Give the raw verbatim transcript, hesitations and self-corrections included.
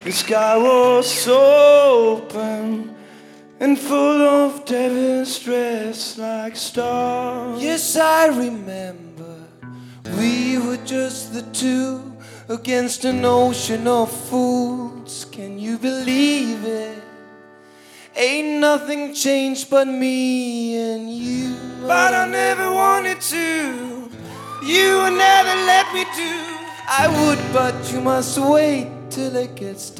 The sky was so open and full of devils dressed like stars. Yes, I remember we were just the two against an ocean of fools. Can you believe it? Ain't nothing changed but me and you. But I never wanted to. You would never let me do. I would, but you must wait till it gets dark.